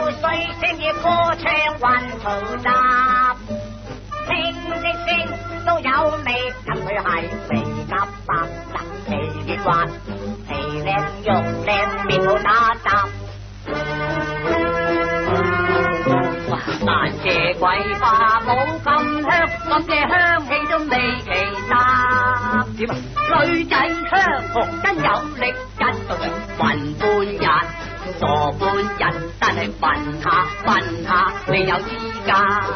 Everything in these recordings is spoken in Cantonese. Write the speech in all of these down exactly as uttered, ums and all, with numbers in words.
水聲嘅歌唱混嘈雜，聲的聲都有味，咁佢係肥夾白汁皮嫩滑，皮靚肉靚面好打雜。但這桂花冇咁香，咁嘅香氣都未其他。點啊？女仔香紅真有力，一到人暈半日，傻半日，但係暈下暈下未有資格。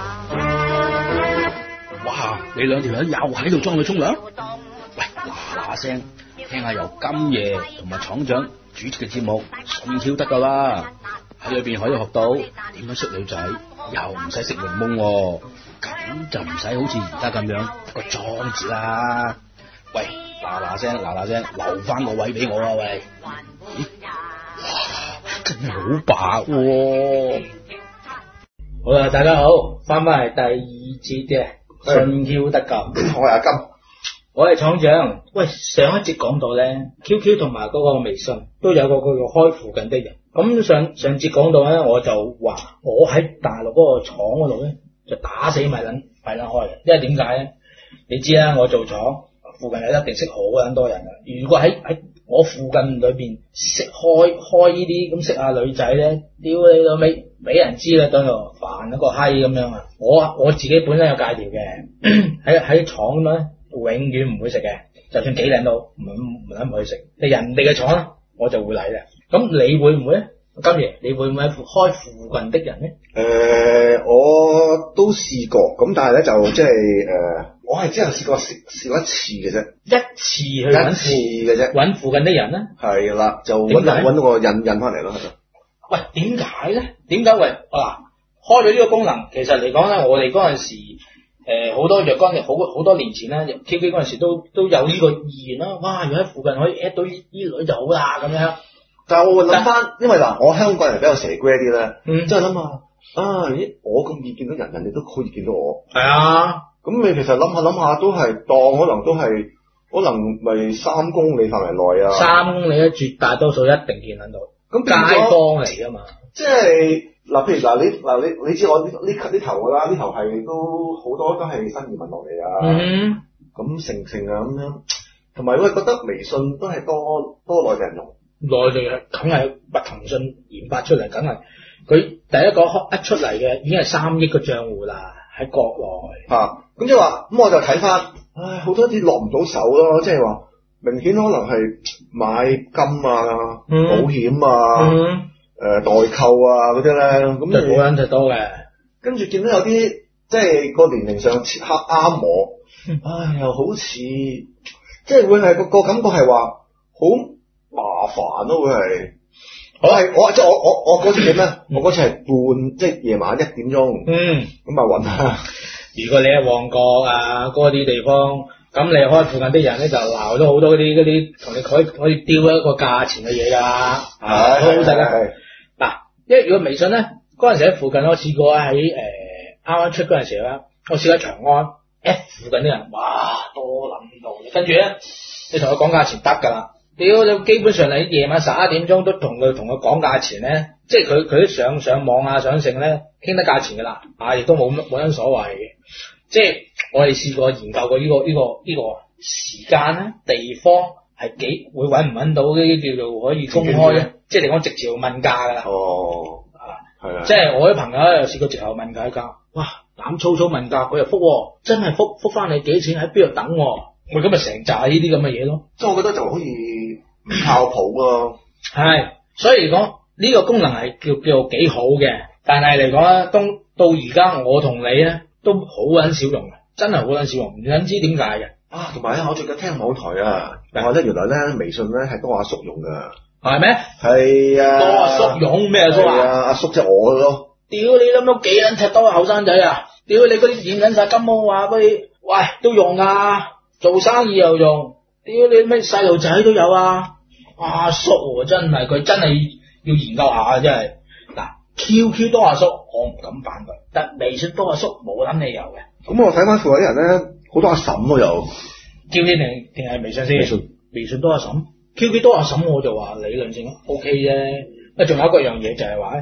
哇！你兩條友又喺度裝女沖涼？喂，嗱嗱聲，聽下由今夜同埋廠長主持嘅節目，順挑得噶啦。喺裏邊可以學到點樣識女仔，又唔使識檸檬，咁就唔使好似而家咁樣個裝字啦。喂，嗱嗱聲，嗱嗱聲，留翻個位俾我啊！喂，咦，哇，真係好白喎！ 好啦，大家好，翻返嚟第二節嘅順 Q 得救。 我係阿金， 我係廠長。喂，上一節講到咧 ，Q Q 同埋嗰個微信都有個叫做開附近的人。咁上上節講到咧，我就話我喺大陸嗰個廠嗰度咧，就打死咪撚咪撚開嘅，因為點解咧？你知啦，我做廠附近係一定識好撚多人嘅。如果喺喺我附近裏邊識開開呢啲咁識下女仔咧，屌你老味，俾人知啦，等度煩一個閪咁樣啊！我我自己本身有戒條嘅，喺喺廠咁咧，永遠唔會食嘅，就算幾靚都唔唔撚唔去食。你人哋嘅廠我就會嚟嘅。咁你會唔會咧？今爺，你會唔會開附近的人咧？ 誒、呃，我都試過，咁但係咧就即係誒，我係只係試過試試過一次嘅啫， 一次去揾次嘅啫， 揾附近的人咧？ 係啦，就揾到揾到個印印翻嚟咯。 喂，點解咧？點解喂啊？開咗呢個功能，其實嚟講咧，我哋嗰陣時誒好、呃、多若干年好好多年前咧 ，Q Q 嗰陣時都都有呢個意願啦。哇！如果喺附近可以 at 到呢女就好啦，咁樣。 但係我會諗翻，因為嗱，我香港人比較蛇龜啲咧， 嗯， 即係諗下啊，咦，我咁易見到人，人哋都可以見到我。 係啊， 咁你其實諗下諗下都係當可能都係可能咪三公里範圍內啊。 三公里咧，絕大多數一定見得到。咁街坊嚟噶嘛？即係嗱，譬如嗱，你嗱你你知我呢呢呢頭噶啦，呢頭係都好多都係新移民落嚟啊。嗯，咁成成啊咁樣，同埋我覺得微信都係多多內地人用。 內地嘅梗係咪騰訊研發出嚟，梗係佢第一個一出嚟嘅已經係三億個賬戶啦，喺國內嚇。咁即係話，咁我就睇翻，唉，好多啲落唔到手咯，即係話明顯可能係買金啊、嗯、保險啊、誒、嗯呃、代購啊嗰啲咧，咁就冇人就多嘅。 跟住見到有啲即係個年齡上切合啱我，唉，又好似即係會係個個感覺係話好麻煩咯，會係我係我即係我我我嗰次點咧？我嗰次係半即係夜晚一點鐘，嗯，咁啊揾下。 如果你喺旺角啊嗰啲地方，咁你開附近啲人咧就鬧咗好多嗰啲嗰啲同你可以可以丟一個價錢嘅嘢㗎，係好好食嘅。嗱，因為如果微信咧嗰陣時喺附近，我試過喺誒啱啱出嗰陣時啦，我試過喺長安 F 附近啲人，哇多撚到，跟住咧你同佢講價錢得㗎啦。屌你基本上你夜晚十一點鐘都同佢同佢講價錢咧，即係佢佢都上上網啊上剩咧傾得價錢噶啦，啊亦都冇冇乜所謂嘅。即係我哋試過研究過呢、這個呢、這個呢、這個時間咧地方係幾會揾唔揾到呢啲叫做可以公開咧，即係你講直接問價噶啦。哦，啊係啊，即係我啲朋友又試過直頭問價價，哇膽粗粗問價，佢又覆，真係覆覆翻你幾錢喺邊度等。我咁咪成扎呢啲咁嘅嘢咯， 即係我覺得就好似唔靠譜咯。 係，所以嚟講呢個功能係叫叫幾好嘅，但係嚟講咧，到到而家我同你咧都好撚少用嘅，真係好撚少用，唔想知點解嘅。 啊，同埋咧，我最近聽網台啊，我覺得原來咧微信咧係多阿叔用噶。 係咩？ 係啊。多阿叔用咩阿叔啊？ 係啊，阿叔即係我咯。 屌你諗到幾撚踢多後生仔啊！屌你嗰啲染緊晒金毛啊嗰啲，喂都用啊！做生意又用，屌你咩細路仔都有啊！阿叔真係佢真係要研究下，真係嗱 Q Q 多阿叔我唔敢反佢，但微信多阿叔冇諗理由嘅。 咁我睇翻附近啲人咧，好多阿嬸都有 Q Q 定定係微信先？微信微信多阿嬸 ，Q Q 多阿嬸我就話理論性 O K 啫。啊，仲有一個樣嘢就係話咧，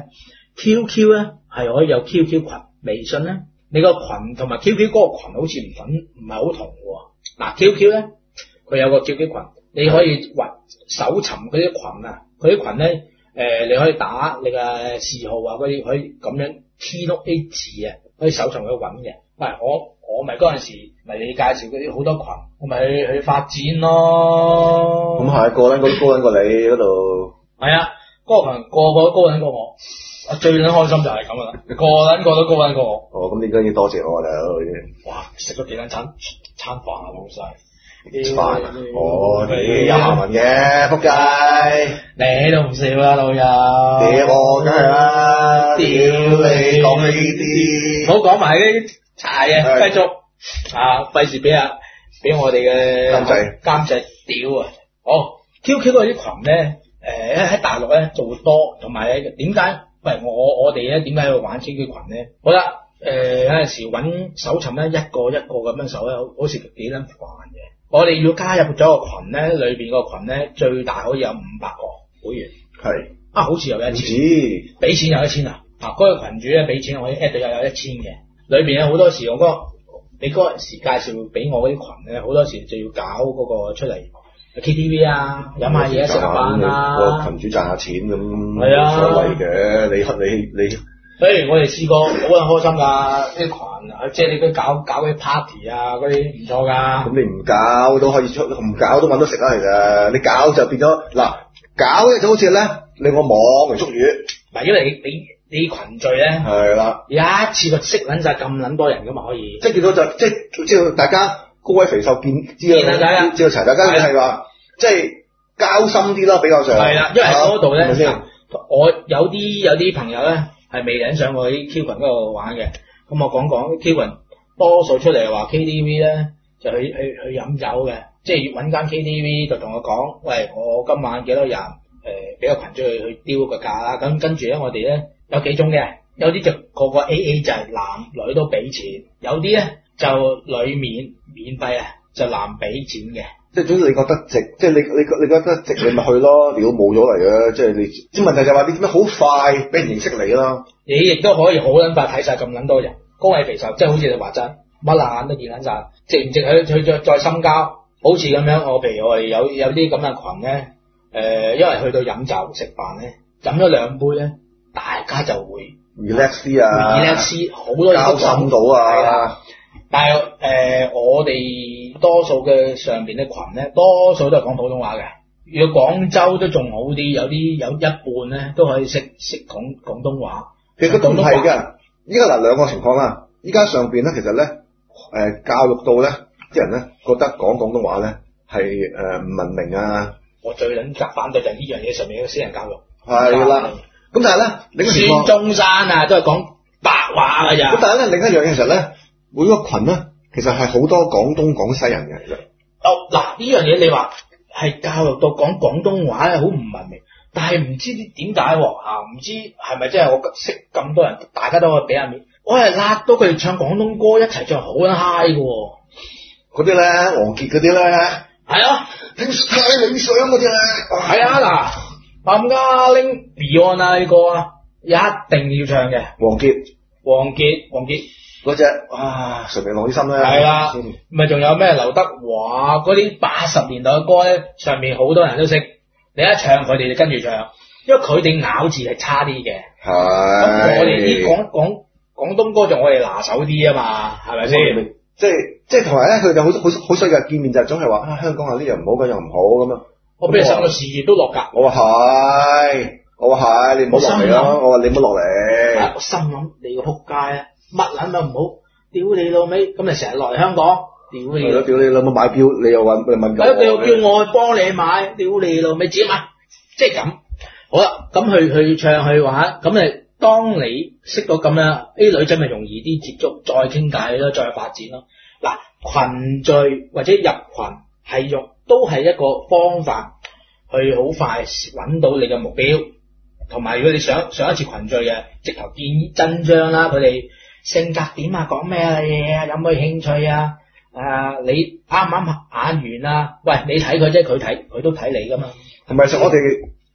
Q Q 咧係可以有 Q Q 群，微信咧你個群同埋 Q Q 嗰個群好似唔同，唔係好同喎。嗱 Q Q 咧佢有個 Q Q 群，你可以揾搜尋嗰啲群啊，佢啲群咧誒你可以打你嘅嗜好啊嗰啲，可以咁樣 T 碌 A 字啊，可以搜尋去揾嘅。喂，我我咪嗰陣時咪你介紹嗰啲好多群，我咪去去發展咯。 咁係個撚個都高撚過你嗰度。 係啊，嗰、那個群個個都高撚過我，我最撚開心就係咁啦，個撚個都高撚過我。 哦，咁你梗要多謝我啦， 哇，食咗幾撚餐餐飯啊，老細。 飯啊！哦，你有下文嘅，仆街！ 你都唔笑啦，老友。 屌我梗係啦！屌你講呢啲， 唔好講埋啲柴嘅，繼續啊！費事俾啊俾我哋嘅監製監製屌啊！好 ，Q Q 嗰啲群咧，誒喺大陸咧就會多，同埋咧點解？喂，我我哋咧點解喺度玩 Q Q 群咧？好啦，誒有陣時揾搜尋咧一個一個咁樣搜咧，好似幾撚煩嘅。我哋要加入咗個群咧，裏邊個群咧最大可以有五百個會員。 係啊，好似有一千，俾錢有一千啊！啊，嗰、那個群主咧俾錢可以 at 到又有一千嘅。裏邊有好多時我嗰、那個你嗰陣時介紹俾我嗰啲群咧，好多時就要搞嗰個出嚟 K T V 啊，飲下嘢食下飯啊， 個群主賺下錢咁， 係啊， 冇所謂嘅。你你你。 誒、欸，我哋試過好撚開心㗎，啲群即係你都搞搞啲 party 啊，嗰啲唔錯㗎。咁你唔搞都可以出，唔搞都揾到食啦，其實你搞就變咗嗱，搞咧就好似咧你個網嚟捉魚。 唔係，因為你你你群聚咧係啦，有一次個識撚晒咁撚多人㗎嘛，可以。即係見到就即係知道大家高矮肥瘦見知道知道齊，大家係話即係交心啲啦，比較上。係啦，因為喺嗰度咧，我有啲有啲朋友咧。係未人上過啲 Q 群嗰度玩嘅，咁我講講 Q 群多數出嚟話 K T V 咧，就去去去飲酒嘅，即係揾間 K T V 就同我講，喂，我今晚幾多人，誒、呃，俾個群主去去丟個價啦，咁跟住咧我哋咧有幾種嘅，有啲就個個 A A 制，男女都俾錢，有啲咧就女免免費啊，就男俾錢嘅。 即係總之你覺得值，即係你你你覺得值你咪去咯，如果冇咗嚟嘅，即係你，即係問題就係話你點樣好快俾人認識你咯。你亦都可以好撚快睇晒咁撚多人，高矮肥瘦，即係好似你話齋，乜爛都見撚晒，值唔值去去再再深交，好似咁樣。我譬如我哋有有啲咁嘅群咧，誒、呃，因為去到飲酒食飯咧，飲咗兩杯咧，大家就會 relax 啲啊 ，relax 好多嘢都講到啊。但係誒、呃，我哋多數嘅上邊啲群咧，多數都係講普通話嘅。如果廣州都仲好啲，有啲有一半咧都可以識識講廣東話。其實都唔係㗎，依家嗱兩個情況啦。依家上邊咧，其實咧誒、呃、教育到咧，啲人咧覺得講廣東話咧係誒唔文明啊。我最撚夾反對就係呢樣嘢上面嘅私人教育。係啦，咁但係咧，另一個情況，孫中山啊都係講白話㗎咋。咁但係咧另一樣嘢其實咧。每個群咧，其實係好多廣東廣西人嘅。其實哦，嗱呢樣嘢你話係教育到講廣東話咧，好唔文明。但係唔知點解喎嚇，唔知係咪真係我識咁多人，大家都可以俾下面。我係辣到佢哋唱廣東歌一齊唱好撚嗨嘅喎。嗰啲咧，王傑嗰啲咧，係啊，聽太理想嗰啲咧，係啊嗱，冚家拎 Beyond 啊呢個啊，一定要唱嘅。王傑，王傑，王傑。嗰隻啊，誰明浪啲心咧？係啦，咪仲有咩劉德華嗰啲八十年代嘅歌咧？上面好多人都識，你一唱佢哋就跟住唱，因為佢哋咬字係差啲嘅。係。咁我哋啲廣廣廣東歌就我哋拿手啲啊嘛，係咪先？即係即係同埋咧，佢哋好好好衰嘅見面就總係話啊，香港有啲樣唔好，嗰樣唔好咁樣。我俾你上個事業都落格。我話係，我話係，你唔好落嚟咯。我話你唔好落嚟。我心諗你個仆街啊！乜撚都唔好，屌你老味，咁你成日落嚟香港，屌你！係咯，屌你老母買票，你又揾你問佢，你又叫我去幫你買，屌你老味，自己買，即係咁。好啦，咁去去唱去玩，咁誒，當你識到咁樣，啲女仔咪容易啲接觸，再傾偈咯，再發展咯。嗱，群聚或者入群係用都係一個方法，去好快揾到你嘅目標，同埋如果你想上一次群聚嘅，直頭見真章啦，佢哋。性格點啊？講咩嘢啊？有冇興趣啊？啊，你啱唔啱眼緣啊？喂，你睇佢啫，佢睇佢都睇你噶嘛。同埋，其實我哋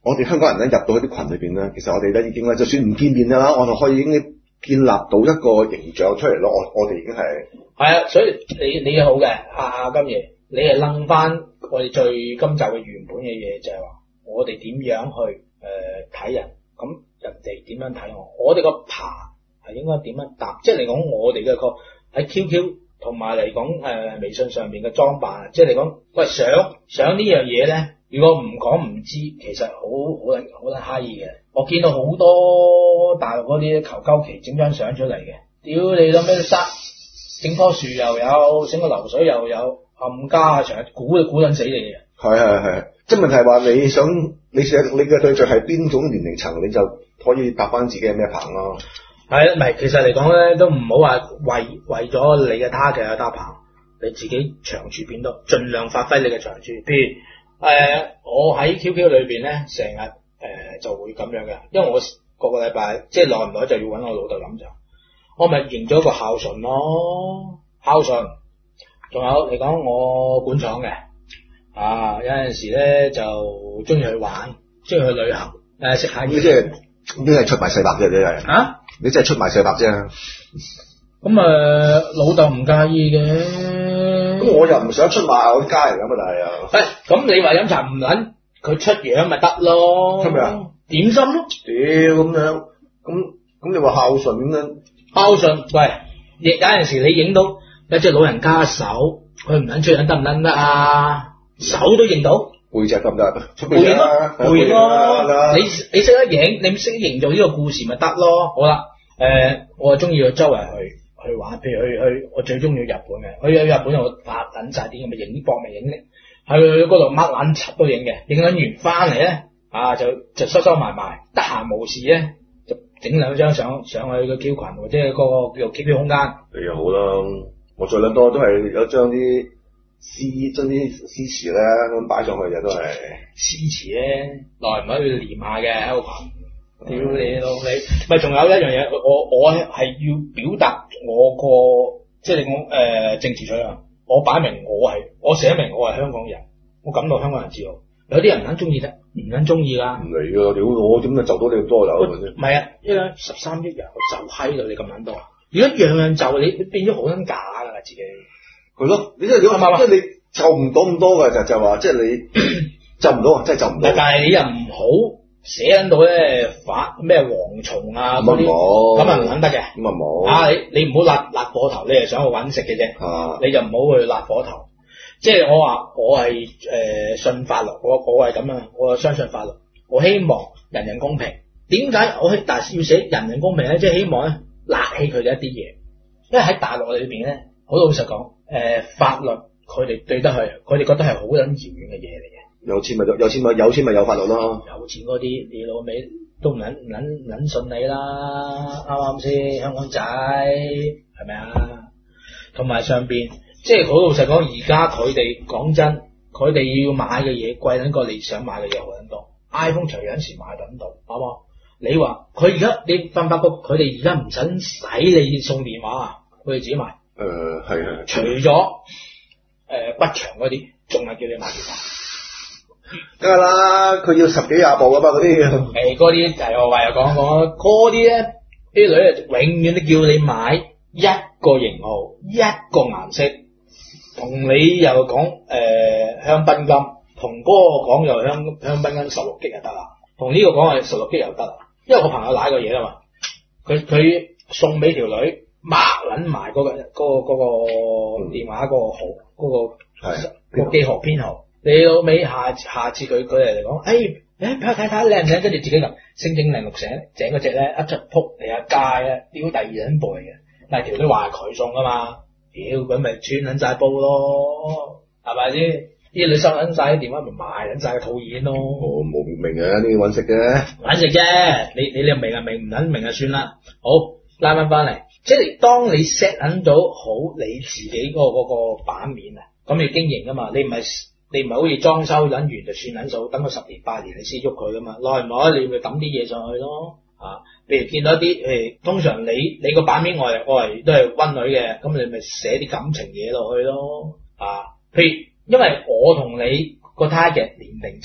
我哋香港人咧入到去啲群裏邊咧，其實我哋咧已經咧，就算唔見面啦，我哋可以已經建立到一個形象出嚟咯。我我哋已經係係啊，所以你你好嘅阿金爺，你係掹翻我哋最今集嘅原本嘅嘢，就係、是、話我哋點樣去誒睇、呃、人，咁人哋點樣睇我，我哋個爬係應該點樣搭，即係嚟講我哋嘅個喺 Q Q 同埋嚟講誒微信上邊嘅裝扮，即係嚟講喂想想呢樣嘢咧。如果唔講唔知，其實好好撚好撚閪嘅。我見到好多大陸嗰啲求鳩其整張相出嚟嘅，屌你諗咩沙，整棵樹又有，整個流水又有，冚家成日估就估撚死你嘅。係係係，即係問題係話你想你寫你嘅對象係邊種年齡層，你就可以搭翻自己係咩棚咯。 係唔係？其實嚟講咧，都唔好話為為咗你嘅 target 去搭棚，你自己長處變多，盡量發揮你嘅長處，譬如。誒、呃，我喺 Q Q 裏邊咧，成日誒就會咁樣嘅，因為我個個禮拜即係耐唔耐就要搵我老豆飲酒，我咪認咗個孝順咯，孝順。仲有你講我管廠嘅，啊有陣時咧就中意去玩，中意去旅行，誒食下嘢。 即係呢係出賣世伯啫，你係啊？你真係出賣世伯啫。 咁誒、呃，老豆唔介意嘅。 咁我又唔想出賣我啲家人咁啊，但係啊， 誒，咁你話飲茶唔撚佢出樣咪得咯？ 係咪啊？ 點心咯？ 屌咁樣，咁咁你話孝順咁樣？ 孝順，喂，亦有陣時你影到有隻老人家手，佢唔撚出樣得唔撚得啊？手都認到， 背脊得唔得？出背影咯，背影咯，你你識得影，你識得營造呢個故事咪得咯？好啦，誒、呃，我中意去周圍去。去玩，譬如去去，我最中意去日本嘅，去去日本我拍撚晒啲咁嘅影啲搏命影力，去嗰度乜撚柒都影嘅，影撚完翻嚟咧，啊就就收收埋埋，得閒無事咧就整兩張相上去個 Q 群或者嗰個叫做 Q Q 空間。 你又好啦，我最撚多都係有張啲詩，將啲詩詞咧咁擺上去嘅都係詩詞咧，耐唔耐要連下嘅喺個群。屌你老味，咪仲有一樣嘢，我我係要表達我個即係你講誒政治取向，我擺明我係我寫明我係香港人，我感到香港人自豪。有啲人唔撚中意得，唔撚中意㗎。唔嚟㗎，屌我點解就到你咁多有？唔係啊，因為十三億人我就閪到你咁撚多，如果樣樣就你，你變咗好撚假㗎自己。係咯，你即係如果即係你就唔到咁多㗎，就就話即係你就唔到，即係就唔到。但係你又唔好。寫緊到咧反咩蝗蟲啊嗰啲，咁啊唔肯得嘅，咁啊冇啊你你唔好辣辣火頭，你係想去搵食嘅啫，啊、你就唔好去辣火頭。即係我話我係誒、呃、信法律，我我係咁啊，我相信法律，我希望人人公平。點解我但係要寫人人公平咧？即係希望咧辣起佢嘅一啲嘢，因為喺大陸裏邊咧，好老實講，誒、呃、法律佢哋對得佢，佢哋覺得係好撚遙遠嘅嘢嚟嘅。有錢咪有錢咪有錢咪有法律咯，有錢嗰啲你老味都唔撚唔撚唔撚信你啦，啱啱先？香港仔係咪啊？同埋上邊即係好老實講，而家佢哋講真，佢哋要買嘅嘢貴撚過你想買嘅嘢好撚多。iPhone 隨有時買撚到，啱冇？你話佢而家你發唔發覺佢哋而家唔使使你送電話啊？佢哋自己買。誒係係。除咗誒骨牆嗰啲，仲係叫你買電話。梗係啦，佢要十幾廿部噶嘛嗰啲。誒，嗰啲就我話又講講，嗰啲咧啲女啊，永遠都叫你買一個型號、一個顏色，同你又講誒、呃、香檳金，同嗰個講又香香檳金十六 G 就得啦，同呢個講係十六 G 又得啦。因為我朋友瀨過嘢啊嘛，佢佢送俾條女抹捻埋嗰個嗰、嗰個嗰、嗰個電話嗰個號嗰、嗰個係、嗰個機號編號。你老尾下下次佢佢嚟講，誒誒睇睇睇靚唔靚，跟住自己咁星星零六醒整嗰隻咧一出撲你一街啊，屌第二人部嚟嘅，但係條女話係佢送噶嘛，屌咁咪穿捻晒煲咯，係咪先？啲女收捻晒啲電話咪賣捻晒個套現咯。我冇明啊，呢啲搵食嘅，搵食啫，你你你又明啊明，唔捻明就算啦。好拉翻翻嚟，即係當你 set 捻到好你自己嗰、嗰個、嗰個版面啊，咁你經營噶嘛，你唔係。你唔係好似裝修撚完就算撚數，等佢十年八年你先喐佢噶嘛，耐唔耐你咪抌啲嘢上去咯。啊，譬如見到一啲誒，通常你你個版面我係我係都係溫女嘅，咁你咪寫啲感情嘢落去咯。啊，譬如因為我同你個 target 年齡層係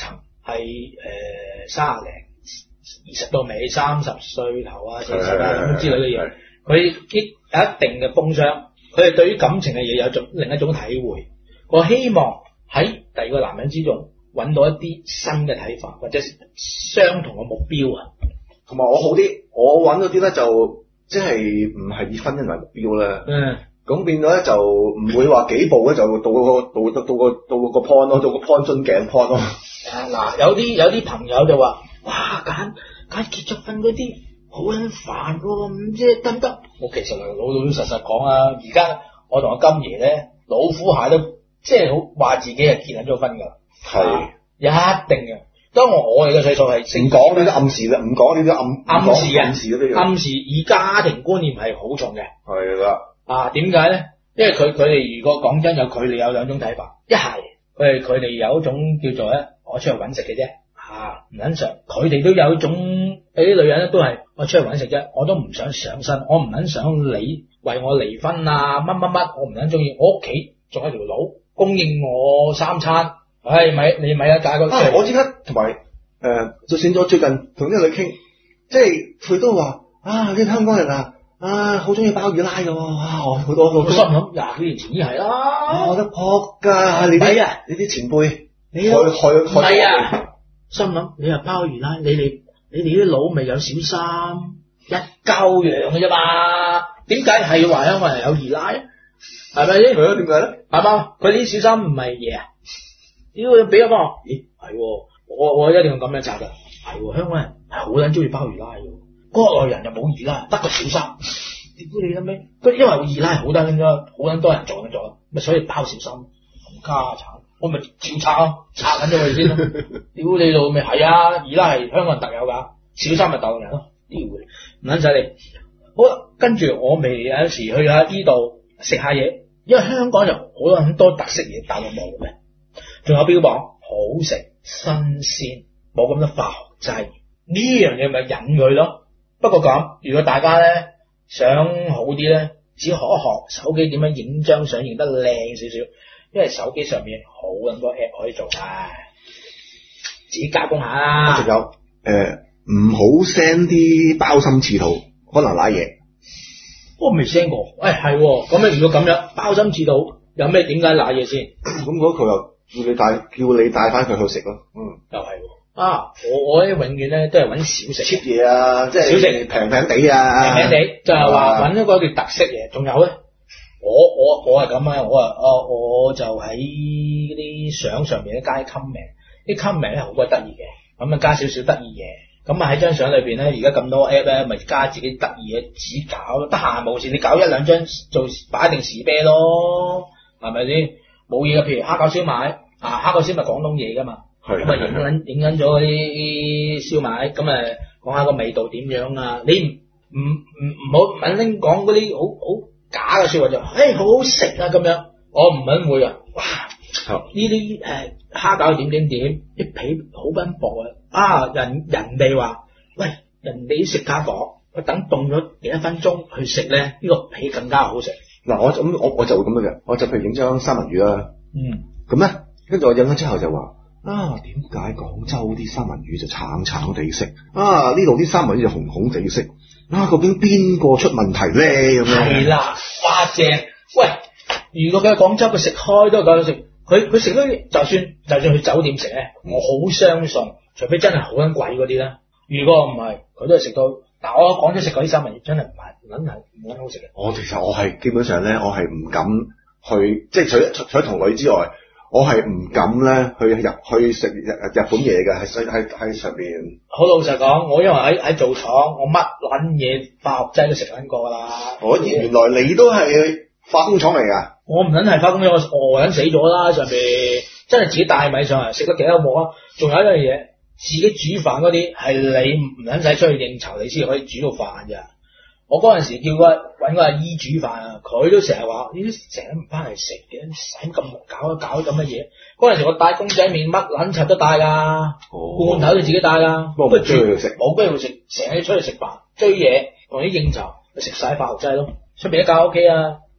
係誒卅零二十到尾三十歲頭啊四十啊咁之類嘅嘢，佢啲有一定嘅風霜，佢哋對於感情嘅嘢有種另一種體會。我希望喺第二個男人之中揾到一啲新嘅睇法，或者相同嘅目標啊。 同埋我好啲，我揾嗰啲咧就即係唔係以婚姻為目標咧。嗯。咁變咗咧就唔會話幾步咧就到個到到到個到個 point 咯，到個 point 樽頸 point 咯。 嗱，有啲有啲朋友就話：哇，揀揀結咗婚嗰啲好撚煩喎，唔知得唔得？我其實老老實實講啊，而家我同阿金爺咧，老虎蟹都即係好話自己係結緊咗婚㗎。係，一定嘅。當我我哋嘅歲數係唔講呢啲暗示啦，唔講呢啲暗暗示啊， 暗示嗰啲暗示以家庭觀念係好重嘅。 係啦。啊， 點解咧？因為佢佢哋如果講真有佢哋有兩種睇法，一係佢哋佢哋有一種叫做咧，我出去揾食嘅啫，嚇唔撚想。佢哋都有一種有啲女人咧都係我出去揾食啫，我都唔想上身，我唔撚想你為我離婚啊乜乜乜，我唔撚中意。我屋企仲有條佬供應我三餐，唉咪你咪啊嫁個。 啊，我知啦，同埋誒，就算咗最近同啲女傾，即係佢都話啊，啲香港人啊。啊，好中意包二奶噶喎！哇，好多好多。 我心諗廿幾年前已經係啦。 我得撲㗎，你啲啊，你啲前輩，你害害害。 係啊，心諗你話包二奶，你哋你哋啲佬咪有小三一鳩樣嘅啫嘛？點解係話香港人有二奶？係咪先？ 係啊，點解咧？ 係嘛？佢啲小三唔係嘢啊？屌，俾我幫我。咦，係我我一定要咁樣查㗎。係香港人係好撚中意包二奶嘅。國內人又冇二奶，得個小三。屌你啦咩？佢因為二奶好多咁多，好撚多人做緊咗，咪所以包小三冚家產，我咪照拆咯，拆緊咗佢先咯。屌你老味係啊，二奶係香港人特有㗎，小三咪大陸人咯。屌你，唔撚使你。好啦，跟住我咪有時去下呢度食下嘢，因為香港就好多很多特色嘢，大陸冇嘅。仲有標榜好食、新鮮，冇咁多化學劑，呢樣嘢咪引佢咯。不過咁，如果大家咧想好啲咧，只可學手機點樣影張相影得靚少少，因為手機上面好咁多 app 可以做，唉，自己加工下啦。 仲有誒，唔好 send 啲包心刺肚，可能瀨嘢。 我未 send 過，誒係，咁你如果咁樣包心刺肚，有咩點解瀨嘢先？ 咁嗰佢又叫你帶，叫你帶翻佢去食咯。嗯， 又係。啊！我我咧永遠咧都係揾小食 cheap 嘢啊，即係小食平平地啊， 平平地就係話揾一個叫特色嘢。仲有咧，我我我係咁啊，我啊我我就喺啲相上面咧加啲 comment，啲 comment 咧好鬼得意嘅，咁啊加少少得意嘢，咁啊喺張相裏邊咧，而家咁多 app 咧，咪加自己得意嘅紙搞，得閒冇事你搞一兩張做擺定士啤咯，係咪先？冇嘢嘅，譬如蝦餃燒賣啊，蝦餃燒賣廣東嘢噶嘛。咁啊影緊影緊咗嗰啲燒賣，咁啊講下個味道點樣啊？你唔唔唔唔好唔拎講嗰啲好好假嘅說話就，誒、欸、好好食啊咁樣，我唔肯會啊！哇，呢啲誒蝦餃點點點，啲皮好奔薄啊！啊人人哋話，喂人哋食蝦餃，我等凍咗幾多分鐘去食咧，呢、這個皮更加好食。 嗱我咁我我就會咁樣嘅，我就譬如影張三文魚啦，嗯，咁咧跟住我影咗之後就話。啊，點解廣州啲三文魚就橙橙地色？啊，呢度啲三文魚就紅紅地色。啊，究竟邊個出問題咧？咁樣係啦，哇正！喂，如果佢喺廣州佢食開都係咁樣食，佢佢食嗰啲就算就算去酒店食咧，我好相信，除非真係好撚貴嗰啲啦。如果唔係，佢都係食到。但我廣州食嗰啲三文魚真係唔係唔撚係唔撚好食嘅。 我其實我係基本上咧，我係唔敢去，即係除除除咗同女之外。我係唔敢咧去入去食日日本嘢嘅，喺喺喺上邊。好老實講，我因為喺喺做廠，我乜撚嘢化學劑都食撚過啦。 我原來你都係化工廠嚟噶？ 我唔撚係化工廠，我餓撚死咗啦！上邊真係自己帶米上嚟，食得幾多鑊啊？仲有一樣嘢，自己煮飯嗰啲係你唔撚使出去應酬，你先可以煮到飯咋。我嗰陣時叫個搵個阿姨煮飯啊，佢都成日話：呢啲成日唔翻嚟食嘅，使咁搞搞咁嘅嘢。嗰陣時我帶公仔麵，乜撚柒都帶噶，罐頭都自己帶噶。 不過冇機會食， 冇機會食，成日出去食飯追嘢，同啲應酬，食晒化學劑咯。出邊一間屋企啊，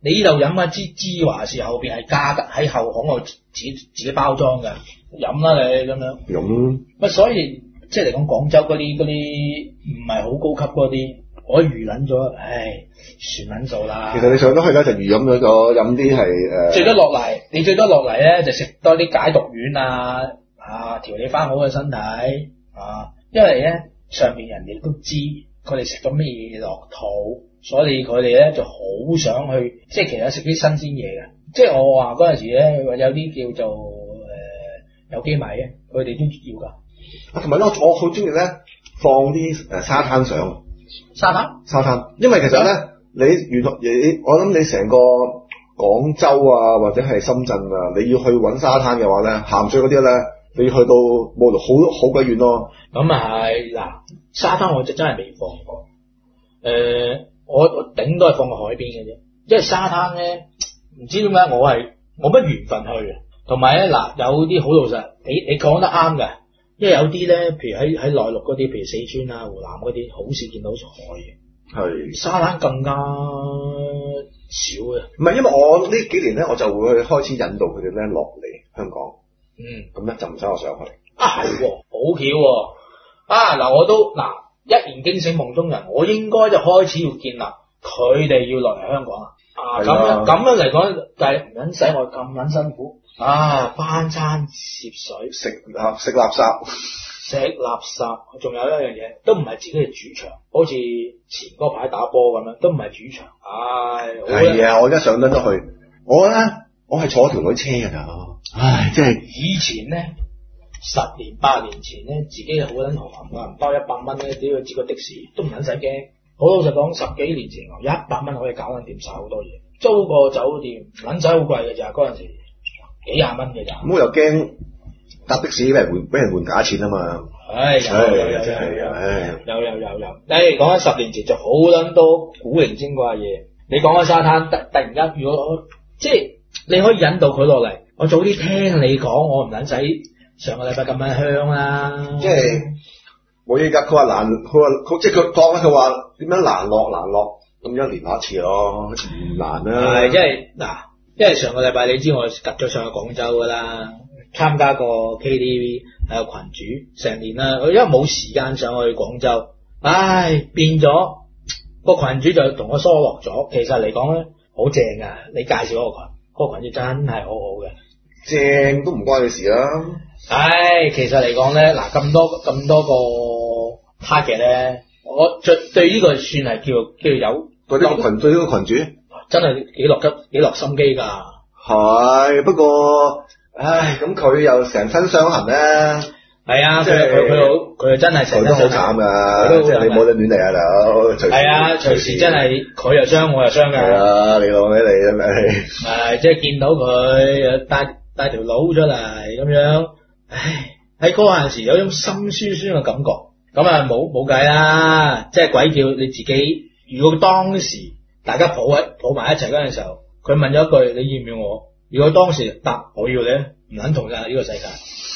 你呢度飲一支芝華士後邊係加嘅，喺後巷度自己自己包裝嘅，飲啦你咁樣。 飲。 乜所以即係嚟講廣州嗰啲嗰啲唔係好高級嗰啲，我預撚咗，唉，算撚數啦。 其實你上得去咧就預飲咗個飲啲係誒。最多落嚟，你最多落嚟咧就食多啲解毒丸啊，啊調理翻好嘅身體啊，因為咧上邊人哋都知佢哋食咗咩嘢落肚。所以佢哋咧就好想去，即係其實食啲新鮮嘢嘅。即係我話嗰陣時咧，有啲叫做誒、呃、有機米咧，佢哋都要㗎。 啊，同埋咧，我好中意咧放啲誒沙灘相。 沙灘？沙灘。 因為其實咧，你原來你我諗你成個廣州啊，或者係深圳啊，你要去揾沙灘嘅話咧，鹹水嗰啲咧，你要去到冇好好鬼遠咯。 咁啊係，嗱，沙灘我就真係未放過。誒、呃。我我頂都係放喺海邊嘅啫，因為沙灘咧唔知點解我係冇乜緣分去嘅，同埋咧嗱有啲好老實，你你講得啱嘅，因為有啲咧，譬如喺喺內陸嗰啲，譬如四川啊、湖南嗰啲，好少見到海嘅，係沙灘更加少嘅。唔係， 因為我呢幾年咧，我就會開始引導佢哋咧落嚟香港， 嗯， 咁咧就唔使我上去。 啊係，好巧喎，啊嗱我都嗱。一言驚醒夢中人，我應該就開始要建立佢哋要落嚟香港啊！咁樣咁樣嚟講，但係唔撚使我咁撚辛苦啊！翻山涉水， 食垃食垃圾， 食垃圾，仲有一樣嘢，都唔係自己嘅主場，好似前嗰排打波咁樣，都唔係主場。唉， 係啊！我而家上得咗去，我咧我係坐條女車㗎咋，唉，即係以前咧。十年八年前咧，自己好撚豪橫，銀包一百蚊咧，只要接個的士都唔撚使驚。好老實講，十幾年前一百蚊可以搞撚掂晒好多嘢，租個酒店撚使好貴嘅咋，嗰陣時幾廿蚊嘅咋。咁我又驚搭的士俾人換俾人換假錢啊嘛。唉，有有有有有有有有有。誒，講緊十年前就好撚多古靈精怪嘢。你講緊沙灘，突突然間，如果即係你可以引導佢落嚟，我早啲聽你講，我唔撚使。上個禮拜咁樣香啦，即係我依家佢話難，佢話佢即係佢講咧，佢話點樣難落難落，咁一年下一次咯，唔難啦。係，因為嗱，因為上個禮拜你知我夾咗上去廣州噶啦，參加個 K T V 係有群主成年啦，我因為冇時間上去廣州，唉變咗個群主就同我疏落咗。其實嚟講咧好正噶，你介紹嗰個群，嗰、嗰個群主真係好好嘅，正都唔關你事啦。唉，其實嚟講咧，嗱咁多咁多個 target 咧，我最對呢個算係叫叫有對呢個群對呢個群主真係幾落急幾落心機㗎。係，不過唉，咁佢又成身傷痕咧。係啊，佢佢佢好佢真係成身傷痕。佢都好慘㗎，即係你冇得亂嚟啊，大佬。係啊，隨時真係佢又傷我又傷㗎。係啊，你攞俾你啊咪。係，即係見到佢帶帶條佬出嚟咁樣。唉，喺嗰陣時有種心酸酸嘅感覺，咁啊冇冇計啦，即係鬼叫你自己。如果當時大家抱喺抱埋一齊嗰陣時候，佢問咗一句你要唔要我？如果當時答我要咧，唔肯同㗎呢個世界。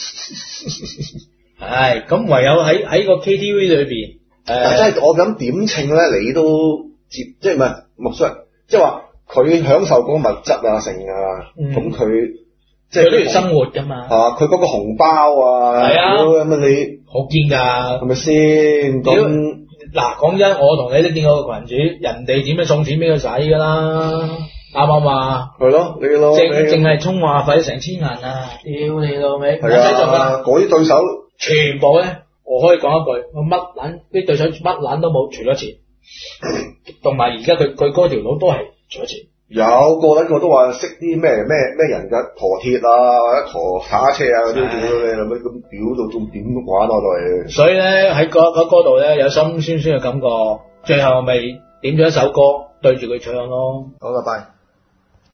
唉，咁唯有喺喺個 K T V 裏邊，誒，即係我諗點稱咧，你都接，即係唔係唔係，即係話佢享受嗰個物質啊，成啊，咁佢。即係都要生活噶嘛，啊！佢嗰個紅包啊，係啊，咁啊你好堅噶，係咪先？咁嗱，講真，我同你都見過個群主，人哋點樣送錢俾佢使噶啦，啱唔啱啊？係咯，你咯，淨淨係充話費成千銀啊！屌你老味，係啊，嗰啲對手全部咧，我可以講一句，我乜撚啲對手乜撚都冇，除咗錢，同埋而家佢佢嗰條佬都係除咗錢。有個撚個都話識啲咩咩咩人㗎，陀鐵啊，或者陀卡車啊嗰啲，屌你老味咁屌到仲點玩落嚟？所以咧喺嗰嗰嗰度咧有心酸酸嘅感覺，最後咪點咗一首歌對住佢唱咯。好啦，拜。